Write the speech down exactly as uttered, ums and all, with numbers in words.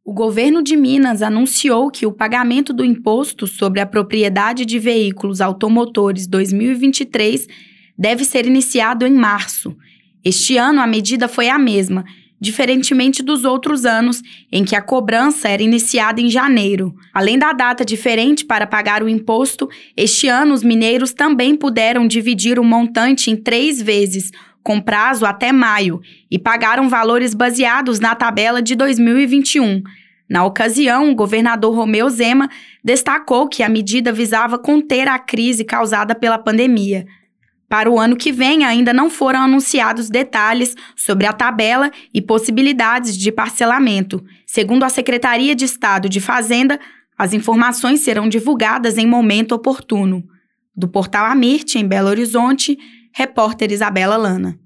O governo de Minas anunciou que o pagamento do Imposto sobre a Propriedade de Veículos Automotores dois mil e vinte e três deve ser iniciado em março. Este ano, a medida foi a mesma, diferentemente dos outros anos, em que a cobrança era iniciada em janeiro. Além da data diferente para pagar o imposto, este ano os mineiros também puderam dividir o montante em três vezes, com prazo até maio, e pagaram valores baseados na tabela de dois mil e vinte e um. Na ocasião, o governador Romeu Zema destacou que a medida visava conter a crise causada pela pandemia. Para o ano que vem, ainda não foram anunciados detalhes sobre a tabela e possibilidades de parcelamento. Segundo a Secretaria de Estado de Fazenda, as informações serão divulgadas em momento oportuno. Do Portal Amirte, em Belo Horizonte, repórter Isabela Lana.